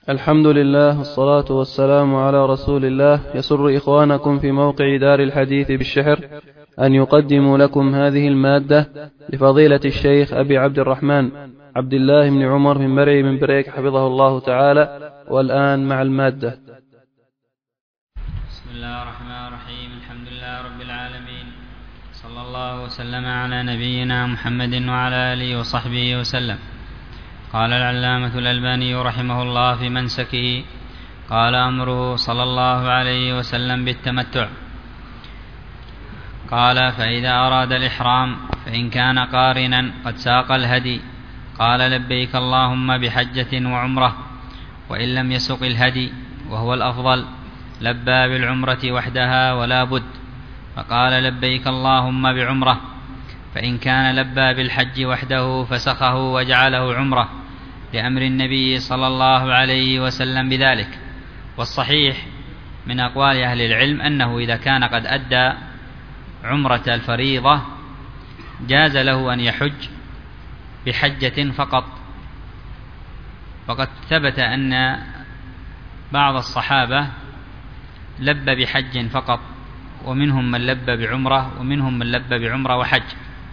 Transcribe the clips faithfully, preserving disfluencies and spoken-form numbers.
الحمد لله والصلاة والسلام على رسول الله. يسر إخوانكم في موقع دار الحديث بالشحر أن يقدموا لكم هذه المادة لفضيلة الشيخ أبي عبد الرحمن عبد الله بن عمر بن مرعي بن بريك حفظه الله تعالى. والآن مع المادة. بسم الله الرحمن الرحيم. الحمد لله رب العالمين، صلى الله وسلم على نبينا محمد وعلى آله وصحبه وسلم. قال العلامة الألباني رحمه الله في منسكه: قال أمره صلى الله عليه وسلم بالتمتع. قال: فإذا أراد الإحرام فإن كان قارنا قد ساق الهدي قال: لبيك اللهم بحجة وعمرة، وإن لم يسق الهدي وهو الأفضل لبى بالعمرة وحدها ولا بد، فقال: لبيك اللهم بعمرة. فإن كان لبى بالحج وحده فسخه وجعله عمرة لأمر النبي صلى الله عليه وسلم بذلك. والصحيح من أقوال أهل العلم أنه إذا كان قد أدى عمرة الفريضة جاز له أن يحج بحجة فقط. وقد ثبت أن بعض الصحابة لبى بحج فقط، ومنهم من لبى بعمرة، ومنهم من لبى بعمرة وحج،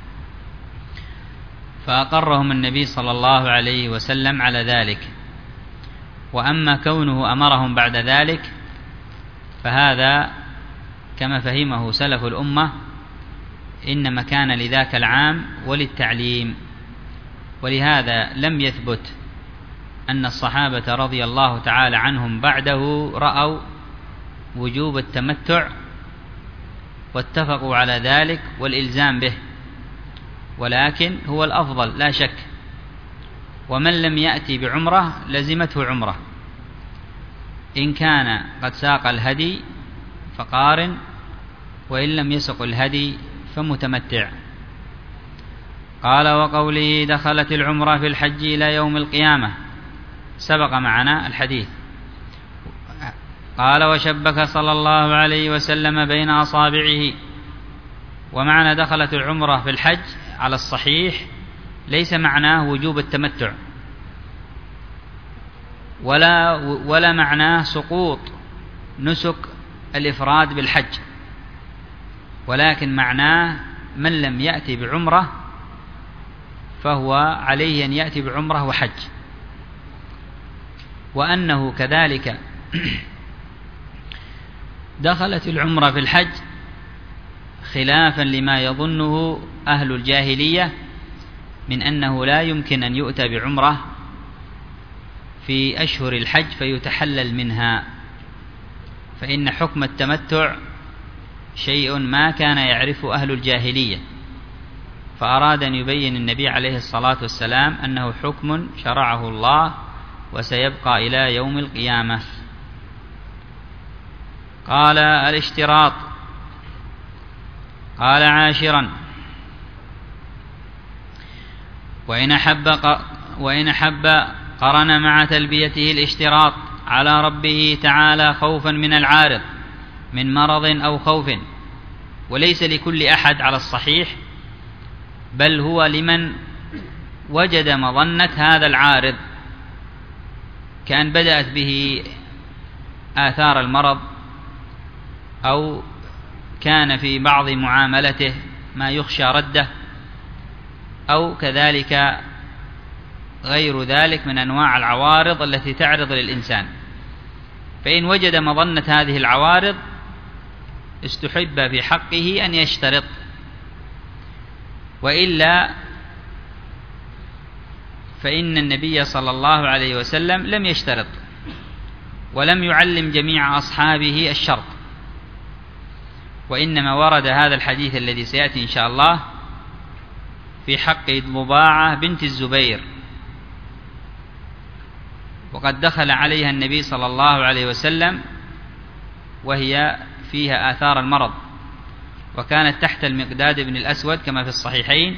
فأقرهم النبي صلى الله عليه وسلم على ذلك. وأما كونه أمرهم بعد ذلك فهذا كما فهمه سلف الأمة إنما كان لذاك العام وللتعليم، ولهذا لم يثبت أن الصحابة رضي الله تعالى عنهم بعده رأوا وجوب التمتع واتفقوا على ذلك والإلزام به، ولكن هو الأفضل لا شك. ومن لم يأتي بعمرة لزمته عمرة، إن كان قد ساق الهدي فقارن، وإن لم يسق الهدي فمتمتع. قال: وقوله دخلت العمرة في الحج إلى يوم القيامة سبق معنا الحديث. قال: وشبك صلى الله عليه وسلم بين أصابعه. ومعنى دخلت العمرة في الحج على الصحيح ليس معناه وجوب التمتع، ولا ولا معناه سقوط نسك الإفراد بالحج، ولكن معناه من لم يأتي بعمرة فهو عليه أن يأتي بعمرة وحج. وأنه كذلك دخلت العمرة في الحج خلافا لما يظنه أهل الجاهلية من أنه لا يمكن أن يؤتى بعمرة في أشهر الحج فيتحلل منها، فإن حكم التمتع شيء ما كان يعرفه أهل الجاهلية، فأراد أن يبين النبي عليه الصلاة والسلام أنه حكم شرعه الله وسيبقى إلى يوم القيامة. قال: الاشتراط. قال: عاشرا: وإن أحب, وإن أحب قرن مع تلبيته الاشتراط على ربه تعالى خوفا من العارض من مرض أو خوف، وليس لكل أحد على الصحيح، بل هو لمن وجد مظنة هذا العارض، كأن بدأت به آثار المرض، أو كان في بعض معاملته ما يخشى رده، أو كذلك غير ذلك من أنواع العوارض التي تعرض للإنسان. فإن وجد مظنة هذه العوارض استحب في حقه أن يشترط، وإلا فإن النبي صلى الله عليه وسلم لم يشترط ولم يعلم جميع أصحابه الشرط، وإنما ورد هذا الحديث الذي سيأتي إن شاء الله في حق ضباعة بنت الزبير، وقد دخل عليها النبي صلى الله عليه وسلم وهي فيها آثار المرض، وكانت تحت المقداد بن الأسود كما في الصحيحين،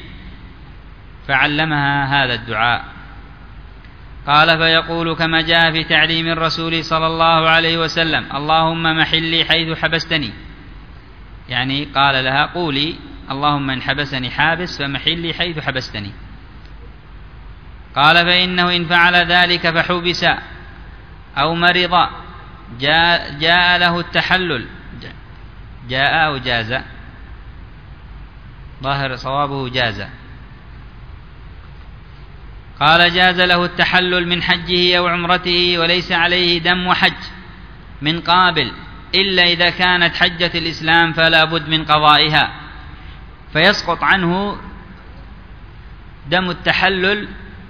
فعلمها هذا الدعاء. قال: فيقول كما جاء في تعليم الرسول صلى الله عليه وسلم: اللهم محلي حيث حبستني، يعني قال لها: قولي اللهم إن حبسني حابس فمحلي حيث حبستني. قال: فإنه إن فعل ذلك فحبس أو مرض جاء, جاء له التحلل، جاء أو جاز، ظاهر صوابه جاز. قال جاز له التحلل من حجه أو عمرته وليس عليه دم وحج من قابل، إلا إذا كانت حجة الإسلام فلا بد من قضائها، فيسقط عنه دم التحلل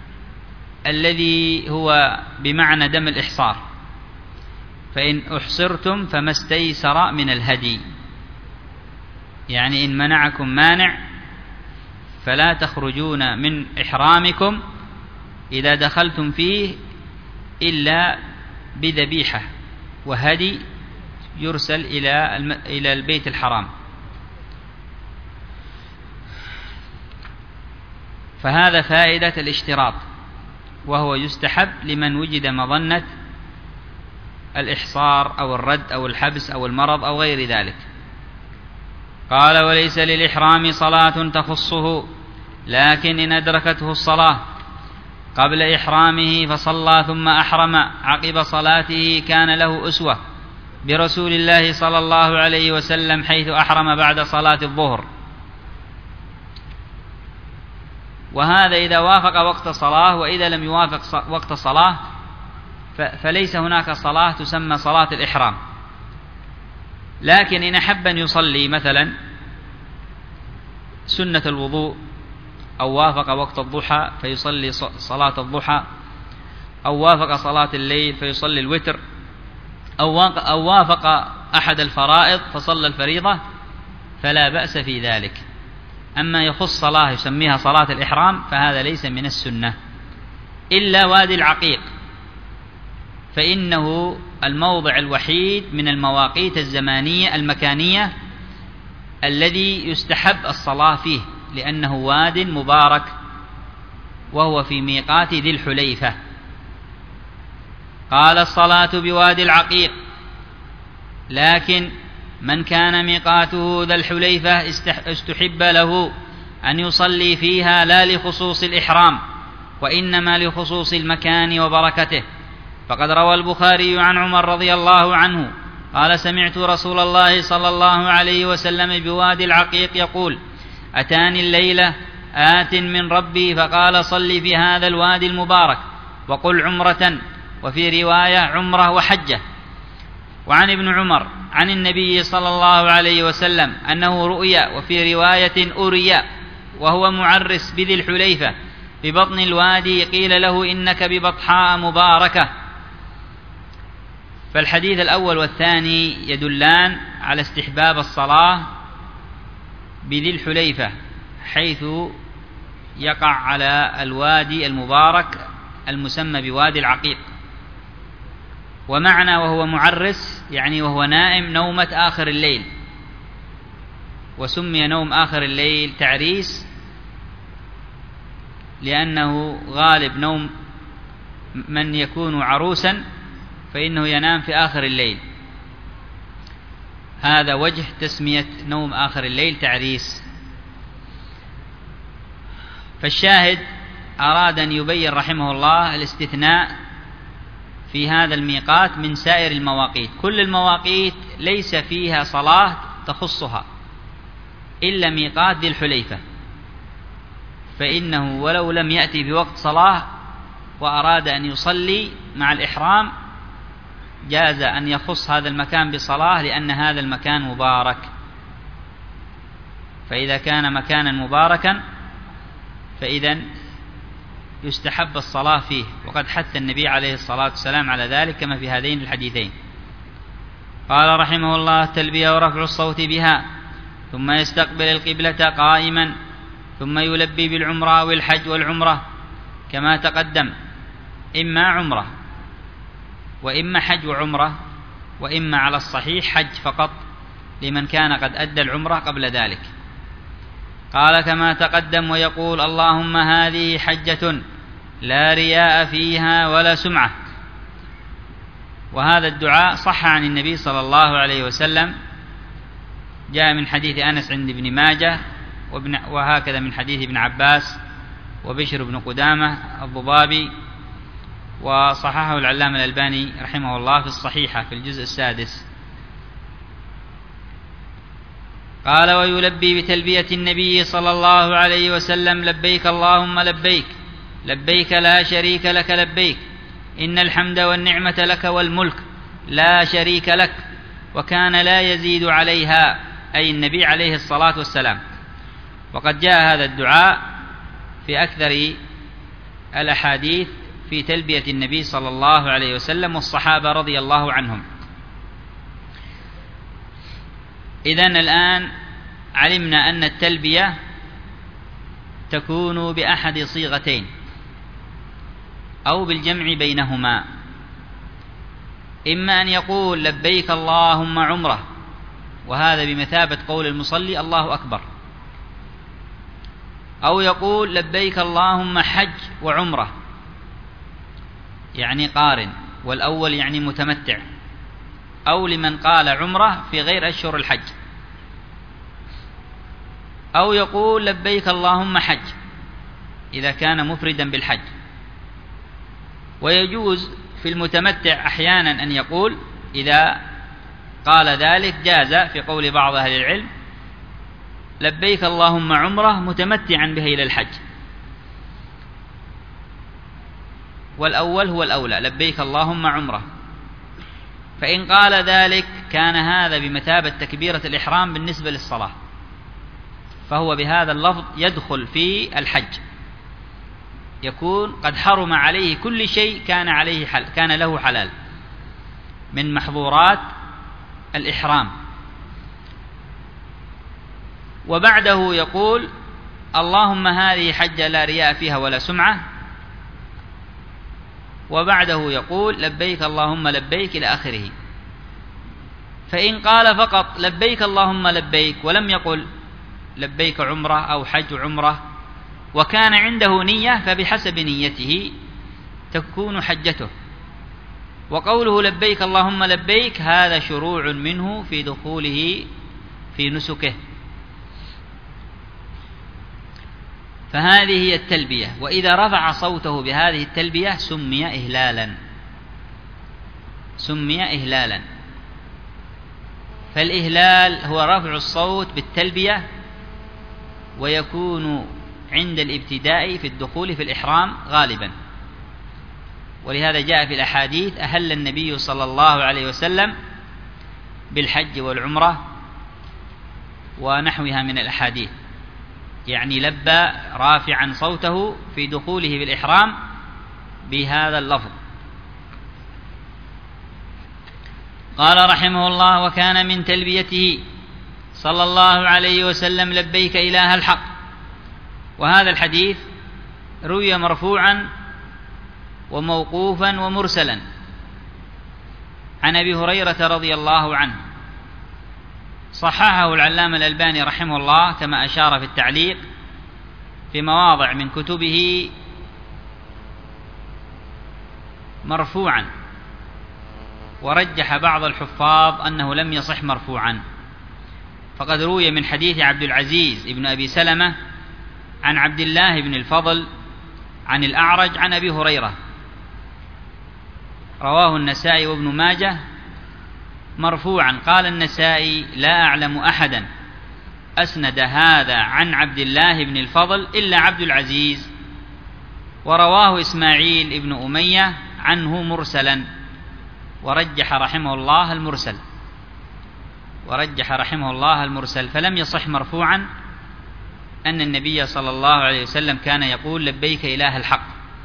الذي هو بمعنى دم الإحصار. فإن أحصرتم فما استيسر من الهدي، يعني إن منعكم مانع فلا تخرجون من إحرامكم إذا دخلتم فيه إلا بذبيحة وهدي يرسل إلى إلى البيت الحرام. فهذا فائدة الاشتراط، وهو يستحب لمن وجد مظنة الإحصار أو الرد أو الحبس أو المرض أو غير ذلك. قال وليس للإحرام صلاة تخصه، لكن إن أدركته الصلاة قبل إحرامه فصلى ثم أحرم عقب صلاته كان له أسوة برسول الله صلى الله عليه وسلم حيث أحرم بعد صلاة الظهر. وهذا إذا وافق وقت صلاة، وإذا لم يوافق وقت صلاة فليس هناك صلاة تسمى صلاة الإحرام. لكن إن أحب أن يصلي مثلا سنة الوضوء أو وافق وقت الضحى فيصلي صلاة الضحى، أو وافق صلاة الليل فيصلي الوتر، أو وافق أحد الفرائض فصلى الفريضة، فلا بأس في ذلك. أما يخص صلاة يسميها صلاة الإحرام فهذا ليس من السنة، إلا وادي العقيق، فإنه الموضع الوحيد من المواقيت الزمانية المكانية الذي يستحب الصلاة فيه، لأنه واد مبارك وهو في ميقات ذي الحليفة. قال الصلاة بوادي العقيق، لكن من كان ميقاته ذا الحليفة استحب له أن يصلي فيها لا لخصوص الإحرام، وإنما لخصوص المكان وبركته. فقد روى البخاري عن عمر رضي الله عنه قال سمعت رسول الله صلى الله عليه وسلم بوادي العقيق يقول أتاني الليلة آت من ربي فقال صل في هذا الوادي المبارك وقل عمرة، وفي رواية عمرة وحجة. وعن ابن عمر عن النبي صلى الله عليه وسلم أنه رؤيا، وفي رواية أريا وهو معرس بذي الحليفة ببطن الوادي، قيل له إنك ببطحاء مباركة. فالحديث الأول والثاني يدلان على استحباب الصلاة بذي الحليفة حيث يقع على الوادي المبارك المسمى بوادي العقيق. ومعنى وهو معرس يعني وهو نائم نومة آخر الليل، وسمي نوم آخر الليل تعريس لأنه غالب نوم من يكون عروسا فإنه ينام في آخر الليل، هذا وجه تسمية نوم آخر الليل تعريس. فالشاهد أراد أن يبين رحمه الله الاستثناء في هذا الميقات من سائر المواقيت. كل المواقيت ليس فيها صلاة تخصها إلا ميقات ذي الحليفة، فإنه ولو لم يأتي بوقت صلاة وأراد أن يصلي مع الإحرام جاز أن يخص هذا المكان بصلاة، لأن هذا المكان مبارك. فإذا كان مكانا مباركا فإذا يستحب الصلاة فيه، وقد حث النبي عليه الصلاة والسلام على ذلك كما في هذين الحديثين. قال رحمه الله التلبية ورفع الصوت بها، ثم يستقبل القبلة قائما، ثم يلبي بالعمرة والحج والعمرة كما تقدم، إما عمرة وإما حج وعمرة، وإما على الصحيح حج فقط لمن كان قد أدى العمرة قبل ذلك. قال كما تقدم، ويقول اللهم هذه حجة لا رياء فيها ولا سمعة. وهذا الدعاء صح عن النبي صلى الله عليه وسلم، جاء من حديث أنس عند ابن ماجه، وهكذا من حديث ابن عباس وبشر بن قدامة الضبابي وصححه العلامة الألباني رحمه الله في الصحيحة في الجزء السادس. قال: ويلبي بتلبية النبي صلى الله عليه وسلم: لبيك اللهم لبيك، لبيك لا شريك لك لبيك، إن الحمد والنعمة لك والملك لا شريك لك. وكان لا يزيد عليها، أي النبي عليه الصلاة والسلام. وقد جاء هذا الدعاء في أكثر الأحاديث في تلبية النبي صلى الله عليه وسلم والصحابة رضي الله عنهم. إذن الآن علمنا أن التلبية تكون بأحد صيغتين أو بالجمع بينهما، إما أن يقول لبيك اللهم عمره، وهذا بمثابة قول المصلي الله أكبر، أو يقول لبيك اللهم حج وعمره، يعني قارن، والأول يعني متمتع، أو لمن قال عمره في غير أشهر الحج، أو يقول لبيك اللهم حج إذا كان مفردا بالحج. ويجوز في المتمتع أحيانا أن يقول إذا قال ذلك جاز في قول بعض أهل العلم لبيك اللهم عمره متمتعا به إلى الحج، والأول هو الأولى، لبيك اللهم عمره. فإن قال ذلك كان هذا بمثابة تكبيرة الإحرام بالنسبة للصلاة، فهو بهذا اللفظ يدخل في الحج، يكون قد حرم عليه كل شيء كان عليه حل كان له حلال من محظورات الإحرام. وبعده يقول اللهم هذه حجة لا رياء فيها ولا سمعة، وبعده يقول لبيك اللهم لبيك إلى آخره. فإن قال فقط لبيك اللهم لبيك ولم يقل لبيك عمره أو حج عمره وكان عنده نية، فبحسب نيته تكون حجته. وقوله لبيك اللهم لبيك هذا شروع منه في دخوله في نسكه. فهذه هي التلبية، وإذا رفع صوته بهذه التلبية سمي إهلالا، سمي إهلالا. فالإهلال هو رفع الصوت بالتلبية، ويكون عند الابتداء في الدخول في الإحرام غالبا. ولهذا جاء في الأحاديث أهل النبي صلى الله عليه وسلم بالحج والعمرة ونحوها من الأحاديث، يعني لبى رافعا صوته في دخوله بالإحرام بهذا اللفظ. قال رحمه الله: وكان من تلبيته صلى الله عليه وسلم لبيك إله الحق. وهذا الحديث روي مرفوعا وموقوفا ومرسلا عن أبي هريرة رضي الله عنه، صححه العلامة الألباني رحمه الله كما أشار في التعليق في مواضع من كتبه مرفوعا، ورجح بعض الحفاظ أنه لم يصح مرفوعا، فقد روي من حديث عبد العزيز ابن أبي سلمة عن عبد الله بن الفضل عن الأعرج عن أبي هريرة، رواه النسائي وابن ماجه مرفوعا. قال النسائي: لا أعلم أحدا أسند هذا عن عبد الله بن الفضل إلا عبد العزيز. ورواه إسماعيل ابن أمية عنه مرسلا، ورجح رحمه الله المرسل ورجح رحمه الله المرسل فلم يصح مرفوعا أن النبي صلى الله عليه وسلم كان يقول لبيك إله الحق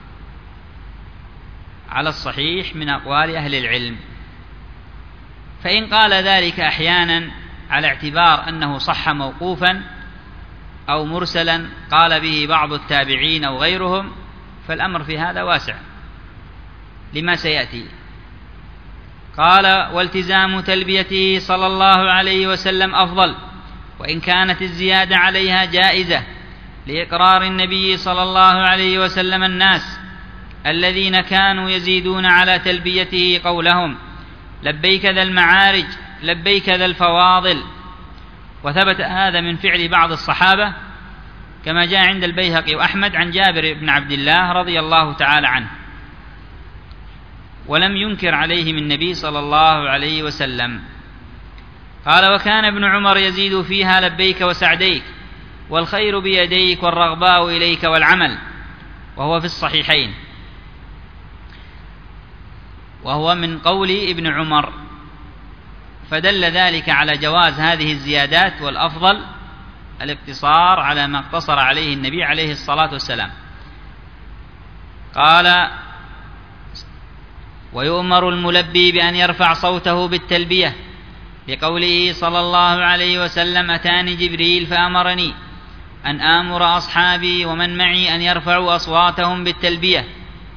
على الصحيح من أقوال أهل العلم. فإن قال ذلك أحيانا على اعتبار أنه صح موقوفا أو مرسلا قال به بعض التابعين أو غيرهم، فالأمر في هذا واسع لما سيأتي. قال: والتزام تلبيته صلى الله عليه وسلم أفضل، وإن كانت الزيادة عليها جائزة، لإقرار النبي صلى الله عليه وسلم الناس الذين كانوا يزيدون على تلبيته قولهم لبيك ذا المعارج لبيك ذا الفواضل. وثبت هذا من فعل بعض الصحابة كما جاء عند البيهقي وأحمد عن جابر بن عبد الله رضي الله تعالى عنه ولم ينكر عليهم النبي صلى الله عليه وسلم. قال: وكان ابن عمر يزيد فيها: لبيك وسعديك، والخير بيديك، والرغباء إليك، والعمل، وهو في الصحيحين، وهو من قول ابن عمر، فدل ذلك على جواز هذه الزيادات، والأفضل الاقتصار على ما اقتصر عليه النبي عليه الصلاة والسلام. قال: ويؤمر الملبي بأن يرفع صوته بالتلبية، لقوله صلى الله عليه وسلم: أتاني جبريل فأمرني أن آمر أصحابي ومن معي أن يرفعوا أصواتهم بالتلبية.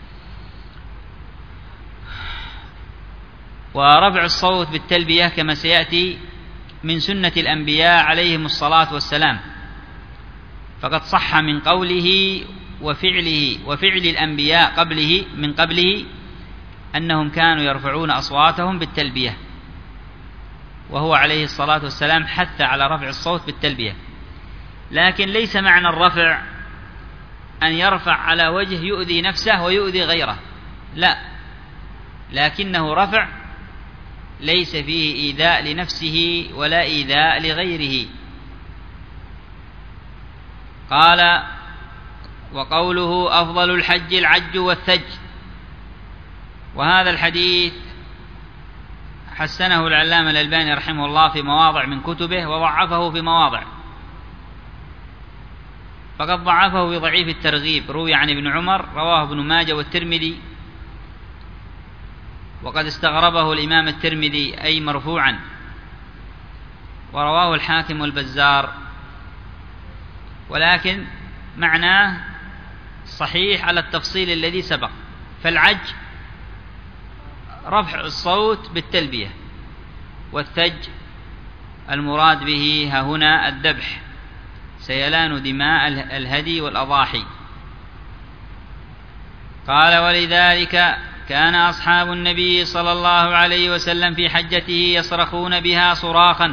ورفع الصوت بالتلبية كما سيأتي من سنة الأنبياء عليهم الصلاة والسلام، فقد صح من قوله وفعله وفعل الأنبياء قبله من قبله أنهم كانوا يرفعون أصواتهم بالتلبية، وهو عليه الصلاة والسلام حث على رفع الصوت بالتلبية. لكن ليس معنى الرفع أن يرفع على وجه يؤذي نفسه ويؤذي غيره، لا، لكنه رفع ليس فيه إيذاء لنفسه ولا إيذاء لغيره. قال: وقوله: أفضل الحج العج والثج. وهذا الحديث حسنه العلامة الألباني رحمه الله في مواضع من كتبه، وضعفه في مواضع، فقد ضعفه في ضعيف الترغيب، روي عن ابن عمر، رواه ابن ماجه والترمذي، وقد استغربه الإمام الترمذي أي مرفوعا، ورواه الحاكم والبزار، ولكن معناه صحيح على التفصيل الذي سبق. فالعج رفع الصوت بالتلبية، والثج المراد به ها هنا الذبح، سيلان دماء الهدي والأضاحي. قال: ولذلك كان أصحاب النبي صلى الله عليه وسلم في حجته يصرخون بها صراخا،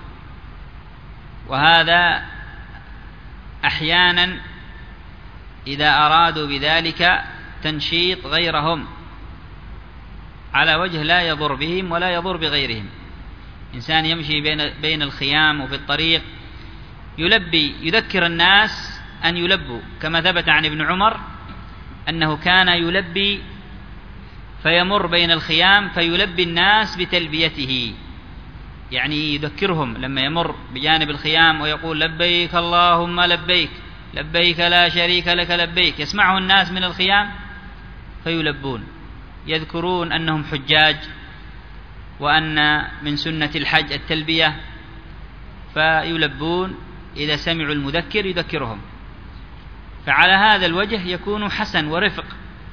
وهذا أحيانا إذا أرادوا بذلك تنشيط غيرهم على وجه لا يضر بهم ولا يضر بغيرهم. إنسان يمشي بين بين الخيام وفي الطريق يلبي، يذكر الناس أن يلبوا، كما ثبت عن ابن عمر أنه كان يلبي فيمر بين الخيام فيلبي الناس بتلبيته، يعني يذكرهم لما يمر بجانب الخيام ويقول: لبيك اللهم لبيك، لبيك لا شريك لك لبيك، يسمعه الناس من الخيام فيلبون، يذكرون أنهم حجاج، وأن من سنة الحج التلبية، فيلبون إذا سمعوا المذكر يذكرهم. فعلى هذا الوجه يكون حسن ورفق،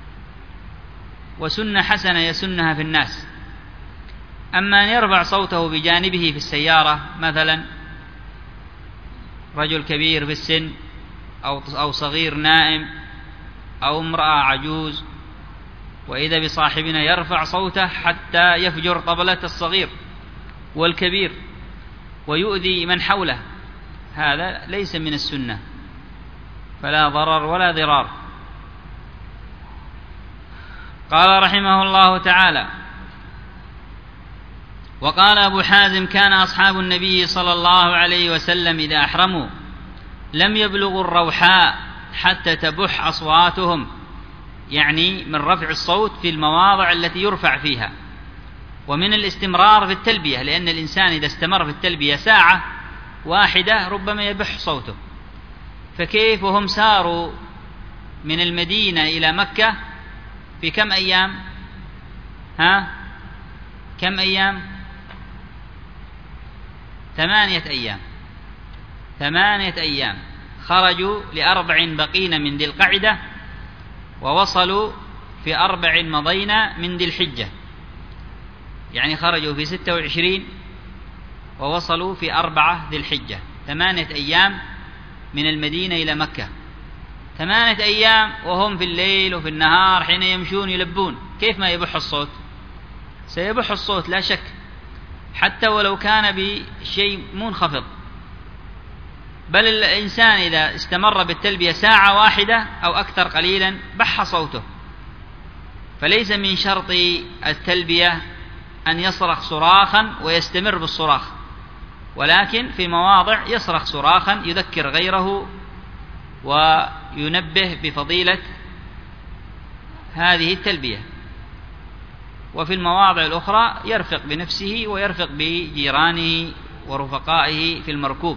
وسنة حسنة يسنها في الناس. أما أن يرفع صوته بجانبه في السيارة، مثلا رجل كبير في السن أو أو صغير نائم أو امرأة عجوز، وإذا بصاحبنا يرفع صوته حتى يفجر طبلة الصغير والكبير ويؤذي من حوله، هذا ليس من السنة، فلا ضرر ولا ضرار. قال رحمه الله تعالى: وقال أبو حازم: كان أصحاب النبي صلى الله عليه وسلم إذا أحرموا لم يبلغوا الروحاء حتى تبح أصواتهم، يعني من رفع الصوت في المواضع التي يرفع فيها، ومن الاستمرار في التلبية، لأن الإنسان إذا استمر في التلبية ساعة واحدة ربما يبح صوته، فكيف وهم ساروا من المدينة إلى مكة في كم أيام؟ ها؟ كم أيام؟ ثمانية أيام ثمانية أيام خرجوا لأربع بقين من ذي القعدة، ووصلوا في أربع مضين من ذي الحجة، يعني خرجوا في ستة وعشرين ووصلوا في أربعة ذي الحجة، ثمانية أيام من المدينة إلى مكة، ثمانية أيام وهم في الليل وفي النهار حين يمشون يلبون، كيف ما يبح الصوت؟ سيبح الصوت لا شك، حتى ولو كان بشيء منخفض، بل الإنسان إذا استمر بالتلبية ساعة واحدة أو أكثر قليلا بح صوته. فليس من شرط التلبية أن يصرخ صراخا ويستمر بالصراخ، ولكن في مواضع يصرخ صراخا يذكر غيره وينبه بفضيلة هذه التلبية، وفي المواضع الأخرى يرفق بنفسه ويرفق بجيرانه ورفقائه في المركوب،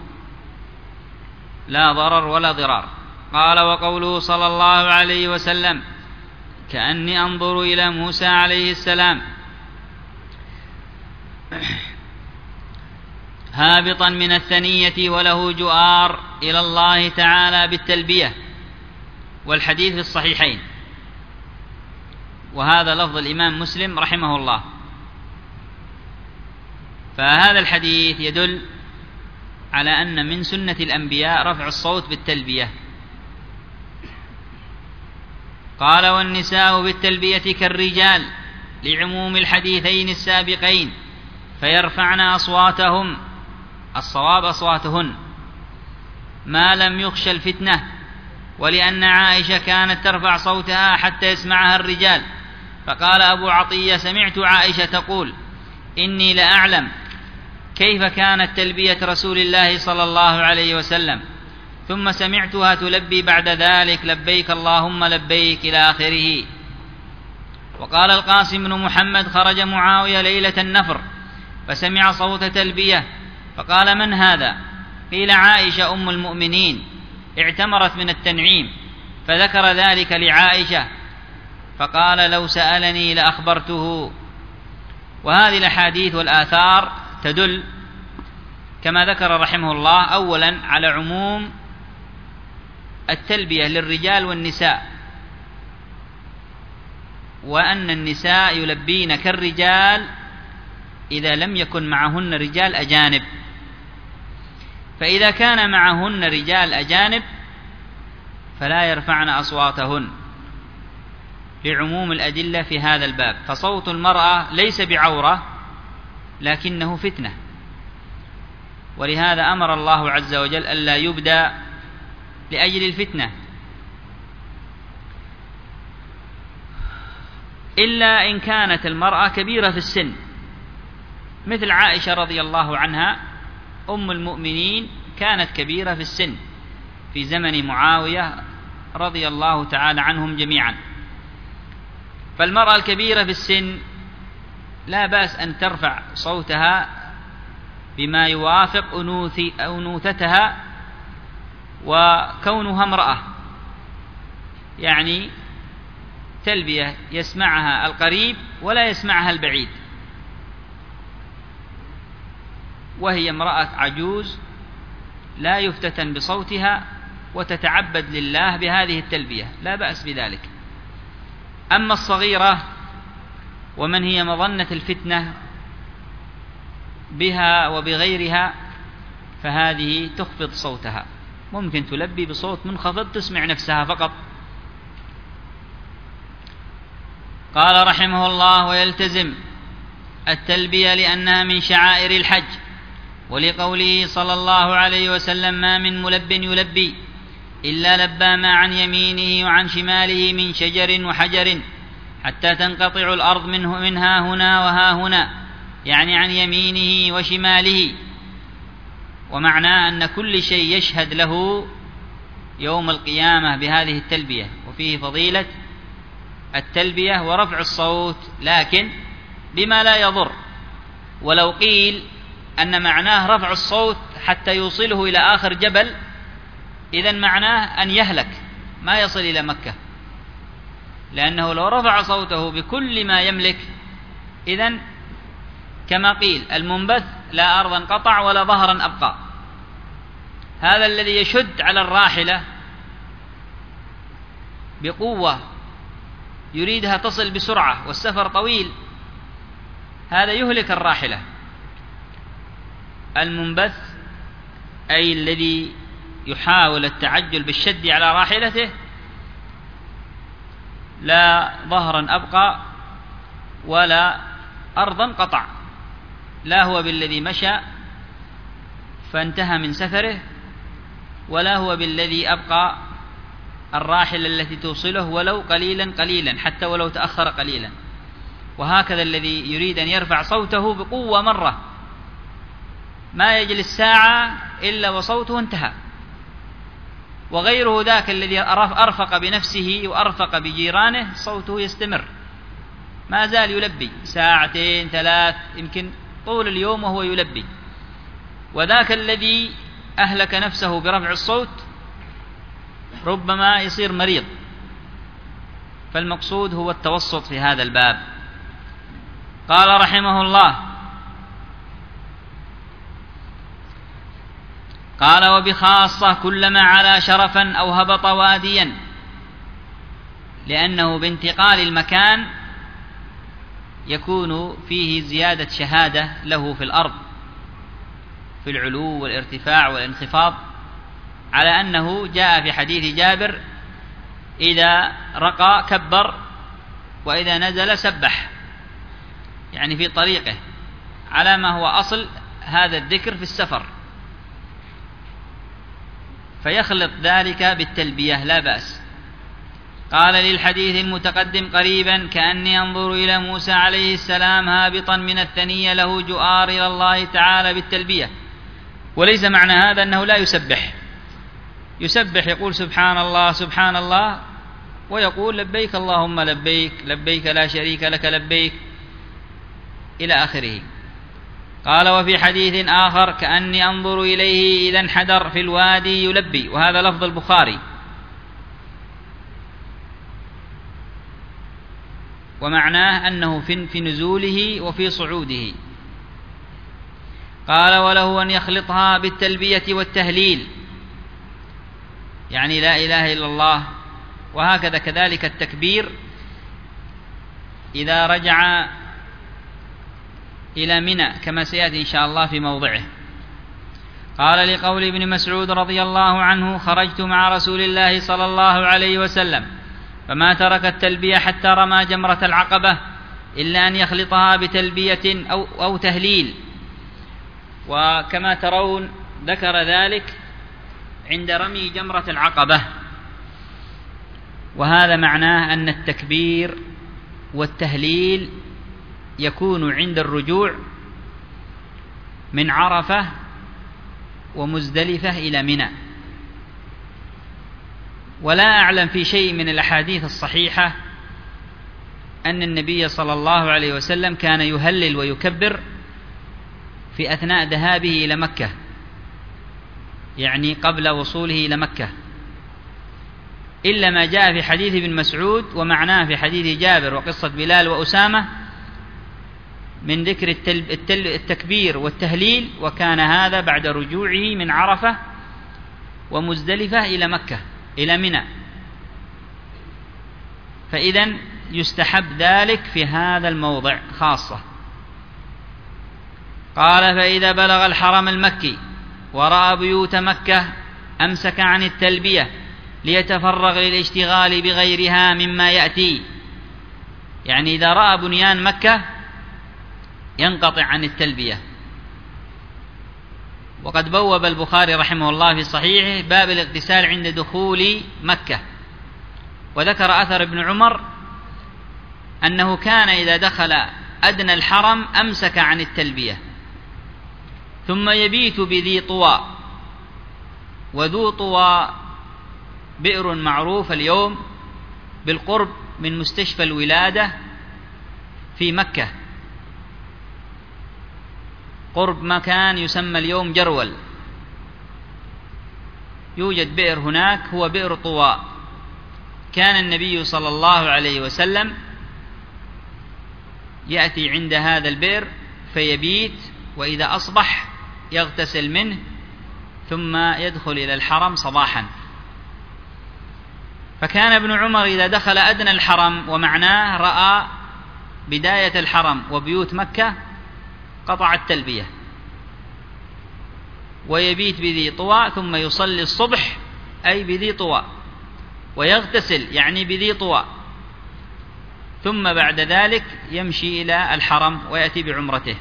لا ضرر ولا ضرار. قال: وقوله صلى الله عليه وسلم: كأني أنظر إلى موسى عليه السلام هابطا من الثنية وله جؤار إلى الله تعالى بالتلبية، والحديث في الصحيحين، وهذا لفظ الإمام مسلم رحمه الله. فهذا الحديث يدل على أن من سنة الأنبياء رفع الصوت بالتلبية. قال: والنساء بالتلبية كالرجال لعموم الحديثين السابقين، فيرفعن أصواتهم، الصواب أصواتهن، ما لم يخشى الفتنة، ولأن عائشة كانت ترفع صوتها حتى يسمعها الرجال. فقال أبو عطية: سمعت عائشة تقول: إني لأعلم كيف كانت تلبية رسول الله صلى الله عليه وسلم، ثم سمعتها تلبي بعد ذلك: لبيك اللهم لبيك، إلى آخره. وقال القاسم بن محمد: خرج معاوية ليلة النفر فسمع صوت تلبية فقال: من هذا؟ قيل: عائشة أم المؤمنين اعتمرت من التنعيم، فذكر ذلك لعائشة فقال: لو سألني لأخبرته. وهذه الأحاديث والآثار تدل كما ذكر رحمه الله أولا على عموم التلبية للرجال والنساء، وأن النساء يلبين كالرجال إذا لم يكن معهن رجال أجانب، فإذا كان معهن رجال أجانب فلا يرفعن أصواتهن لعموم الأدلة في هذا الباب. فصوت المرأة ليس بعورة لكنه فتنة، ولهذا أمر الله عز وجل ألا يبدى لأجل الفتنة، إلا إن كانت المرأة كبيرة في السن، مثل عائشة رضي الله عنها أم المؤمنين كانت كبيرة في السن في زمن معاوية رضي الله تعالى عنهم جميعا. فالمرأة الكبيرة في السن لا بأس أن ترفع صوتها بما يوافق أنوثتها وكونها امرأة، يعني تلبية يسمعها القريب ولا يسمعها البعيد، وهي امرأة عجوز لا يفتتن بصوتها وتتعبد لله بهذه التلبية، لا بأس بذلك. أما الصغيرة ومن هي مظنة الفتنة بها وبغيرها فهذه تخفض صوتها، ممكن تلبي بصوت منخفض تسمع نفسها فقط. قال رحمه الله: ويلتزم التلبية لأنها من شعائر الحج، ولقوله صلى الله عليه وسلم: ما من ملب يلبي إلا لبى ما عن يمينه وعن شماله من شجر وحجر حتى تنقطع الأرض منه منها هنا وها هنا، يعني عن يمينه وشماله. ومعناه أن كل شيء يشهد له يوم القيامة بهذه التلبية، وفيه فضيلة التلبية ورفع الصوت، لكن بما لا يضر. ولو قيل أن معناه رفع الصوت حتى يوصله إلى آخر جبل، إذن معناه أن يهلك ما يصل إلى مكة، لأنه لو رفع صوته بكل ما يملك إذن كما قيل: المنبث لا أرضا قطع ولا ظهرا أبقى. هذا الذي يشد على الراحلة بقوة يريدها تصل بسرعة والسفر طويل، هذا يهلك الراحلة. المنبث أي الذي يحاول التعجل بالشد على راحلته لا ظهرا أبقى ولا أرضا قطع، لا هو بالذي مشى فانتهى من سفره، ولا هو بالذي أبقى الراحلة التي توصله ولو قليلا قليلا، حتى ولو تأخر قليلا. وهكذا الذي يريد أن يرفع صوته بقوة مرة ما يجلس ساعة إلا وصوته انتهى. وغيره ذاك الذي أرفق بنفسه وأرفق بجيرانه صوته يستمر، ما زال يلبي ساعتين ثلاث يمكن طول اليوم وهو يلبي. وذاك الذي أهلك نفسه برفع الصوت ربما يصير مريض. فالمقصود هو التوسط في هذا الباب. قال رحمه الله: قال: وبخاصة كلما علا شرفا أو هبط واديا، لأنه بانتقال المكان يكون فيه زيادة شهادة له في الأرض في العلو والارتفاع والانخفاض، على أنه جاء في حديث جابر: إذا رقى كبر وإذا نزل سبح، يعني في طريقه، على ما هو أصل هذا الذكر في السفر، فيخلط ذلك بالتلبية لا بأس. قال: للحديث المتقدم قريبا: كأني أنظر إلى موسى عليه السلام هابطا من الثنية له جؤار إلى الله تعالى بالتلبية. وليس معنى هذا أنه لا يسبح، يسبح، يقول سبحان الله سبحان الله، ويقول لبيك اللهم لبيك لبيك لا شريك لك لبيك إلى آخره. قال: وفي حديث آخر: كأني أنظر إليه إذا انحدر في الوادي يلبي، وهذا لفظ البخاري، ومعناه أنه في نزوله وفي صعوده. قال: وله أن يخلطها بالتلبية والتهليل، يعني لا إله إلا الله، وهكذا كذلك التكبير إذا رجع إلى منى كما سيأتي إن شاء الله في موضعه. قال: لقول ابن مسعود رضي الله عنه: خرجت مع رسول الله صلى الله عليه وسلم فما ترك التلبية حتى رمى جمرة العقبة إلا أن يخلطها بتلبية أو, أو تهليل. وكما ترون ذكر ذلك عند رمي جمرة العقبة، وهذا معناه أن التكبير والتهليل يكون عند الرجوع من عرفة ومزدلفة إلى منى. ولا أعلم في شيء من الأحاديث الصحيحة أن النبي صلى الله عليه وسلم كان يهلل ويكبر في أثناء ذهابه إلى مكة، يعني قبل وصوله إلى مكة، إلا ما جاء في حديث ابن مسعود ومعناه في حديث جابر وقصة بلال وأسامة من ذكر التل... التل... التكبير والتهليل، وكان هذا بعد رجوعه من عرفة ومزدلفة إلى مكة إلى منى. فإذن يستحب ذلك في هذا الموضع خاصة. قال: فإذا بلغ الحرم المكي ورأى بيوت مكة أمسك عن التلبية ليتفرغ للاشتغال بغيرها مما يأتي، يعني إذا رأى بنيان مكة ينقطع عن التلبية. وقد بوب البخاري رحمه الله في صحيحه باب الاغتسال عند دخول مكة، وذكر أثر ابن عمر أنه كان إذا دخل أدنى الحرم أمسك عن التلبية ثم يبيت بذي طوى. وذو طوى بئر معروف اليوم بالقرب من مستشفى الولادة في مكة، قرب مكان يسمى اليوم جرول، يوجد بئر هناك هو بئر طوى. كان النبي صلى الله عليه وسلم يأتي عند هذا البئر فيبيت، وإذا أصبح يغتسل منه ثم يدخل إلى الحرم صباحا. فكان ابن عمر إذا دخل أدنى الحرم ومعناه رأى بداية الحرم وبيوت مكة قطع التلبية ويبيت بذي طوى، ثم يصلي الصبح أي بذي طوى ويغتسل يعني بذي طوى، ثم بعد ذلك يمشي إلى الحرم ويأتي بعمرته.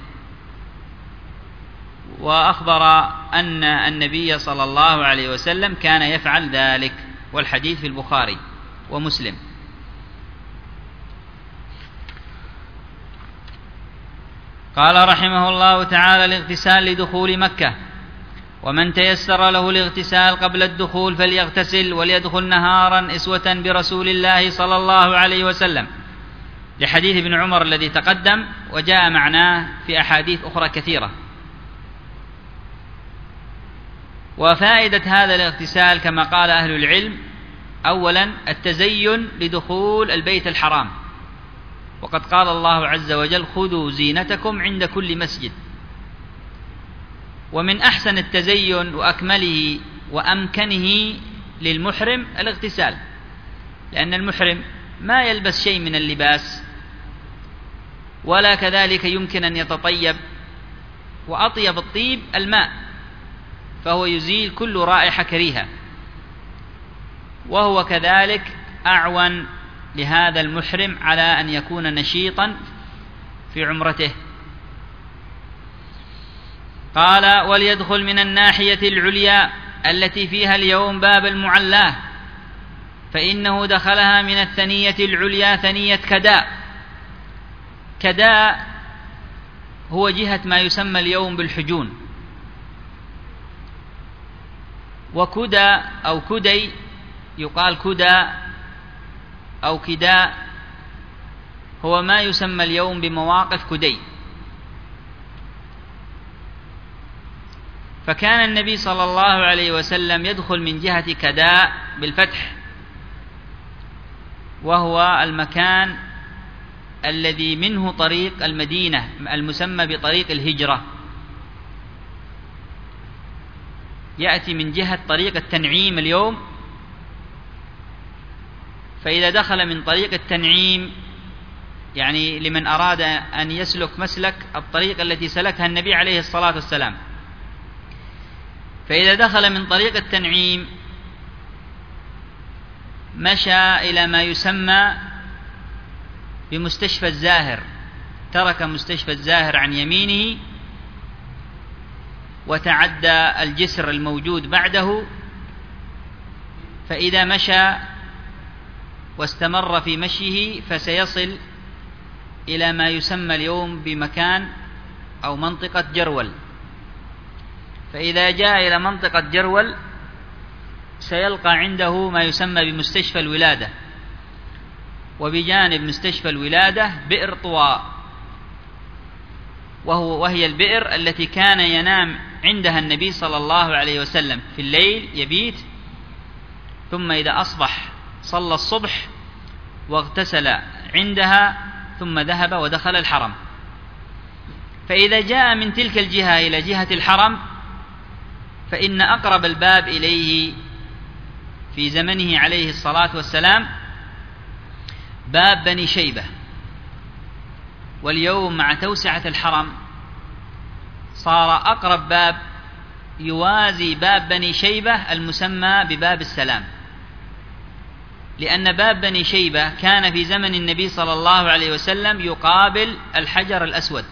وأخبر أن النبي صلى الله عليه وسلم كان يفعل ذلك. والحديث في البخاري ومسلم. قال رحمه الله تعالى: الاغتسال لدخول مكة: ومن تيسر له الاغتسال قبل الدخول فليغتسل وليدخل نهارا إسوة برسول الله صلى الله عليه وسلم، لحديث ابن عمر الذي تقدم وجاء معناه في أحاديث أخرى كثيرة. وفائدة هذا الاغتسال كما قال أهل العلم: أولا التزين لدخول البيت الحرام، وقد قال الله عز وجل: خذوا زينتكم عند كل مسجد. ومن أحسن التزين وأكمله وأمكنه للمحرم الاغتسال، لأن المحرم ما يلبس شيء من اللباس، ولا كذلك يمكن أن يتطيب، وأطيب الطيب الماء، فهو يزيل كل رائحة كريهة، وهو كذلك أعون لهذا المحرم على أن يكون نشيطا في عمرته. قال: وليدخل من الناحية العليا التي فيها اليوم باب المعلاه، فإنه دخلها من الثنية العليا ثنية كداء. كداء هو جهة ما يسمى اليوم بالحجون، وكدى أو كدي يقال كدى أو كداء، هو ما يسمى اليوم بمواقف كدي. فكان النبي صلى الله عليه وسلم يدخل من جهة كداء بالفتح، وهو المكان الذي منه طريق المدينة المسمى بطريق الهجرة، يأتي من جهة طريق التنعيم اليوم. فإذا دخل من طريق التنعيم، يعني لمن أراد أن يسلك مسلك الطريق التي سلكها النبي عليه الصلاة والسلام، فإذا دخل من طريق التنعيم مشى إلى ما يسمى بمستشفى الزاهر، ترك مستشفى الزاهر عن يمينه وتعدى الجسر الموجود بعده، فإذا مشى واستمر في مشيه فسيصل إلى ما يسمى اليوم بمكان أو منطقة جرول. فإذا جاء إلى منطقة جرول سيلقى عنده ما يسمى بمستشفى الولادة، وبجانب مستشفى الولادة بئر طواء، وهو وهي البئر التي كان ينام عندها النبي صلى الله عليه وسلم في الليل يبيت، ثم إذا أصبح صلى الصبح واغتسل عندها ثم ذهب ودخل الحرم. فإذا جاء من تلك الجهة إلى جهة الحرم فإن أقرب الباب إليه في زمنه عليه الصلاة والسلام باب بني شيبة، واليوم مع توسعة الحرم صار أقرب باب يوازي باب بني شيبة المسمى بباب السلام، لأن باب بني شيبة كان في زمن النبي صلى الله عليه وسلم يقابل الحجر الأسود،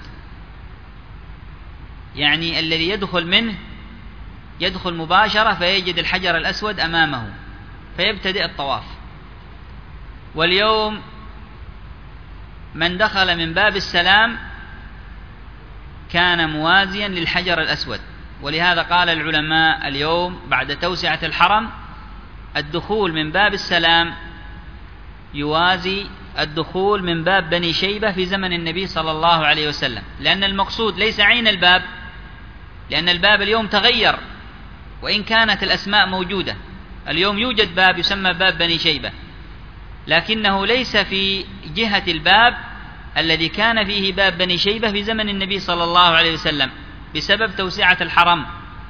يعني الذي يدخل منه يدخل مباشرة فيجد الحجر الأسود أمامه فيبتدئ الطواف. واليوم من دخل من باب السلام كان موازيا للحجر الأسود، ولهذا قال العلماء اليوم بعد توسعة الحرم الدخول من باب السلام يوازي الدخول من باب بني شيبة في زمن النبي صلى الله عليه وسلم، لأن المقصود ليس عين الباب، لأن الباب اليوم تغير وإن كانت الأسماء موجودة. اليوم يوجد باب يسمى باب بني شيبة، لكنه ليس في جهة الباب الذي كان فيه باب بني شيبة في زمن النبي صلى الله عليه وسلم بسبب توسعة الحرم.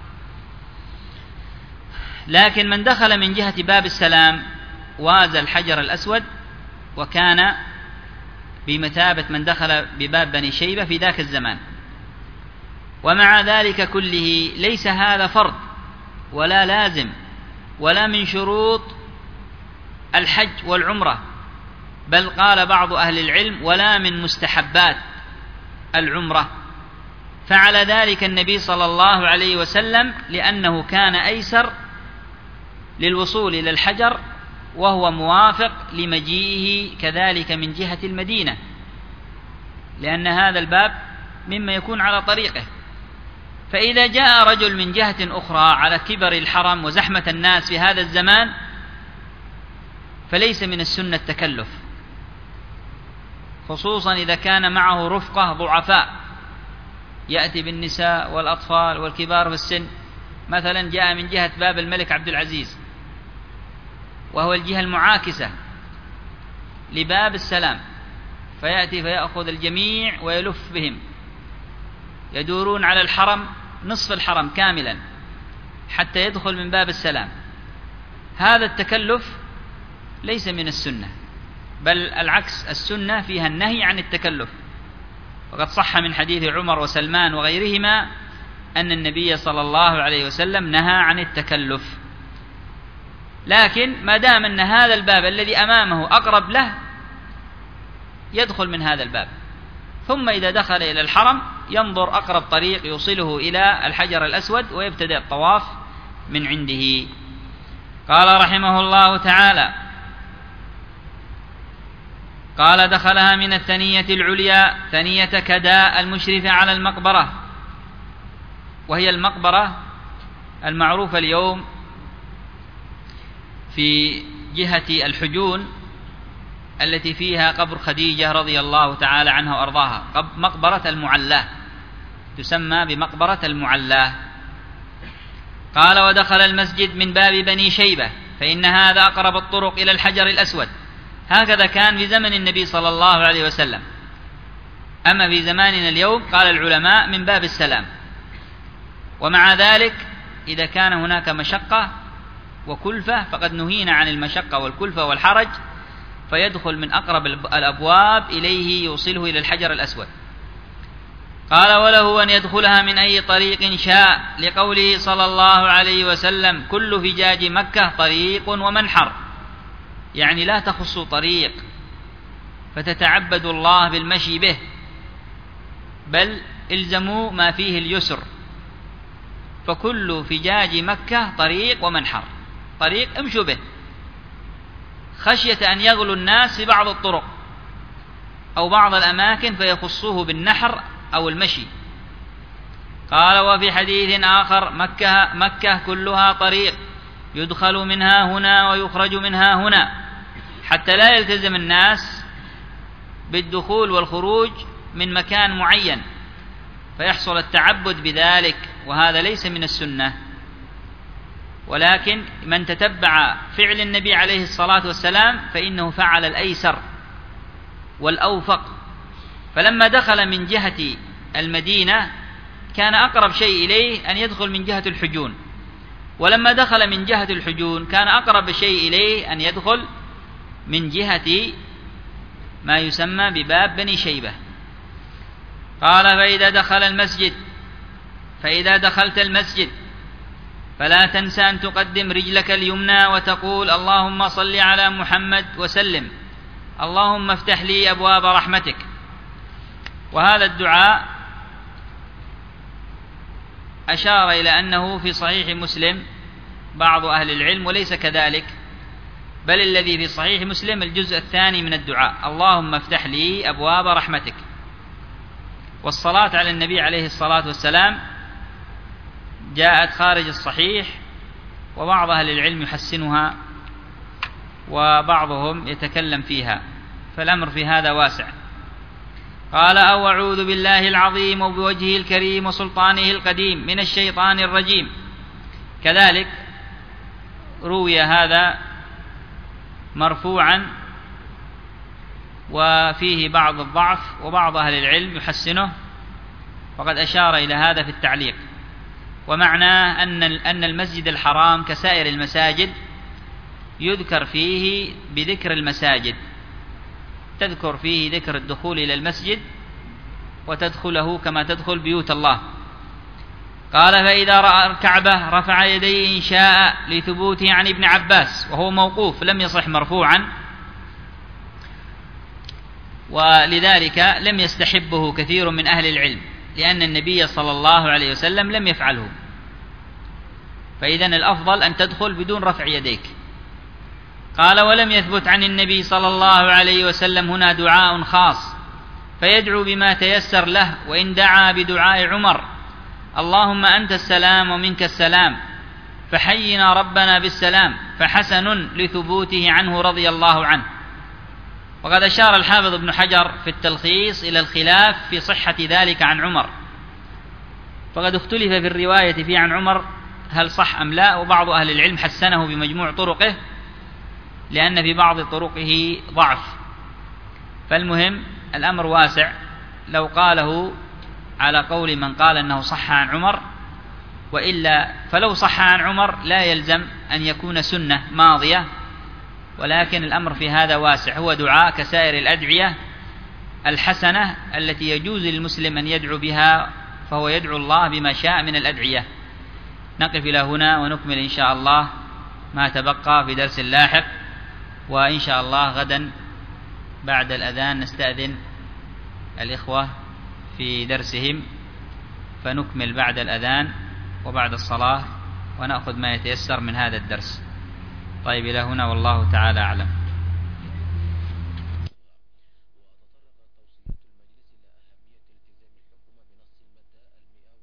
لكن من دخل من جهة باب السلام وازى الحجر الأسود وكان بمثابة من دخل بباب بني شيبة في ذاك الزمان. ومع ذلك كله ليس هذا فرض ولا لازم ولا من شروط الحج والعمرة، بل قال بعض أهل العلم ولا من مستحبات العمرة. فعل ذلك النبي صلى الله عليه وسلم لأنه كان أيسر للوصول إلى الحجر وهو موافق لمجيئه كذلك من جهة المدينة، لأن هذا الباب مما يكون على طريقه. فإذا جاء رجل من جهة أخرى على كبر الحرم وزحمة الناس في هذا الزمان فليس من السنة التكلف، خصوصا إذا كان معه رفقة ضعفاء يأتي بالنساء والأطفال والكبار في السن. مثلا جاء من جهة باب الملك عبد العزيز وهو الجهة المعاكسة لباب السلام، فيأتي فيأخذ الجميع ويلف بهم، يدورون على الحرم نصف الحرم كاملا حتى يدخل من باب السلام. هذا التكلف ليس من السنة، بل العكس، السنة فيها النهي عن التكلف. وقد صح من حديث عمر وسلمان وغيرهما أن النبي صلى الله عليه وسلم نهى عن التكلف. لكن ما دام أن هذا الباب الذي أمامه أقرب له يدخل من هذا الباب، ثم إذا دخل إلى الحرم ينظر أقرب طريق يوصله إلى الحجر الأسود ويبتدأ الطواف من عنده. قال رحمه الله تعالى: قال: دخلها من الثنية العليا ثنية كداء المشرفة على المقبرة، وهي المقبرة المعروفة اليوم في جهة الحجون التي فيها قبر خديجة رضي الله تعالى عنها وأرضاها، مقبرة المعلاه، تسمى بمقبرة المعلاه. قال: ودخل المسجد من باب بني شيبة فإن هذا أقرب الطرق إلى الحجر الأسود. هكذا كان في زمن النبي صلى الله عليه وسلم. أما في زماننا اليوم قال العلماء من باب السلام. ومع ذلك إذا كان هناك مشقة وكلفة فقد نهينا عن المشقة والكلفة والحرج، فيدخل من أقرب الأبواب إليه يوصله إلى الحجر الأسود. قال: وله أن يدخلها من أي طريق شاء، لقوله صلى الله عليه وسلم: كل فجاج مكة طريق ومنحر، يعني لا تخص طريق فتتعبد الله بالمشي به، بل الزموا ما فيه اليسر. فكل فجاج مكة طريق ومنحر، طريق امشوا به، خشية أن يغلو الناس في بعض الطرق أو بعض الأماكن فيخصوه بالنحر أو المشي. قال: وفي حديث آخر: مكة, مكة كلها طريق يدخل منها هنا ويخرج منها هنا، حتى لا يلتزم الناس بالدخول والخروج من مكان معين فيحصل التعبد بذلك، وهذا ليس من السنة. ولكن من تتبع فعل النبي عليه الصلاة والسلام فإنه فعل الأيسر والأوفق. فلما دخل من جهة المدينة كان أقرب شيء إليه أن يدخل من جهة الحجون، ولما دخل من جهة الحجون كان أقرب شيء إليه أن يدخل من جهة ما يسمى بباب بني شيبة. قال: فإذا دخل المسجد فإذا دخلت المسجد فلا تنسى أن تقدم رجلك اليمنى وتقول: اللهم صل على محمد وسلم، اللهم افتح لي أبواب رحمتك. وهذا الدعاء أشار إلى أنه في صحيح مسلم بعض أهل العلم، وليس كذلك، بل الذي في صحيح مسلم الجزء الثاني من الدعاء: اللهم افتح لي أبواب رحمتك. والصلاة على النبي عليه الصلاة والسلام جاءت خارج الصحيح، وبعض أهل العلم يحسنها وبعضهم يتكلم فيها، فالأمر في هذا واسع. قال: أو أعوذ بالله العظيم وبوجهه الكريم وسلطانه القديم من الشيطان الرجيم. كذلك روي هذا مرفوعا وفيه بعض الضعف، وبعض أهل العلم يحسنه، وقد أشار إلى هذا في التعليق. ومعناه أن أن المسجد الحرام كسائر المساجد يذكر فيه بذكر المساجد، تذكر فيه ذكر الدخول إلى المسجد وتدخله كما تدخل بيوت الله. قال: فإذا رأى الكعبة رفع يديه إن شاء، لثبوته عن ابن عباس، وهو موقوف لم يصح مرفوعا، ولذلك لم يستحبه كثير من أهل العلم، لأن النبي صلى الله عليه وسلم لم يفعله. فإذن الأفضل أن تدخل بدون رفع يديك. قال: ولم يثبت عن النبي صلى الله عليه وسلم هنا دعاء خاص، فيدعو بما تيسر له، وإن دعا بدعاء عمر: اللهم أنت السلام ومنك السلام فحينا ربنا بالسلام، فحسن لثبوته عنه رضي الله عنه. وقد أشار الحافظ ابن حجر في التلخيص إلى الخلاف في صحة ذلك عن عمر، فقد اختلف في الرواية فيه عن عمر هل صح أم لا، وبعض أهل العلم حسنه بمجموع طرقه لأن في بعض طرقه ضعف. فالمهم الأمر واسع، لو قاله على قول من قال أنه صح عن عمر، وإلا فلو صح عن عمر لا يلزم أن يكون سنة ماضية، ولكن الأمر في هذا واسع، هو دعاء كسائر الأدعية الحسنة التي يجوز للمسلم أن يدعو بها، فهو يدعو الله بما شاء من الأدعية. نقف إلى هنا ونكمل إن شاء الله ما تبقى في درس لاحق، وإن شاء الله غدا بعد الأذان نستأذن الإخوة في درسهم، فنكمل بعد الأذان وبعد الصلاة ونأخذ ما يتيسر من هذا الدرس. طيب، إلى هنا والله تعالى أعلم.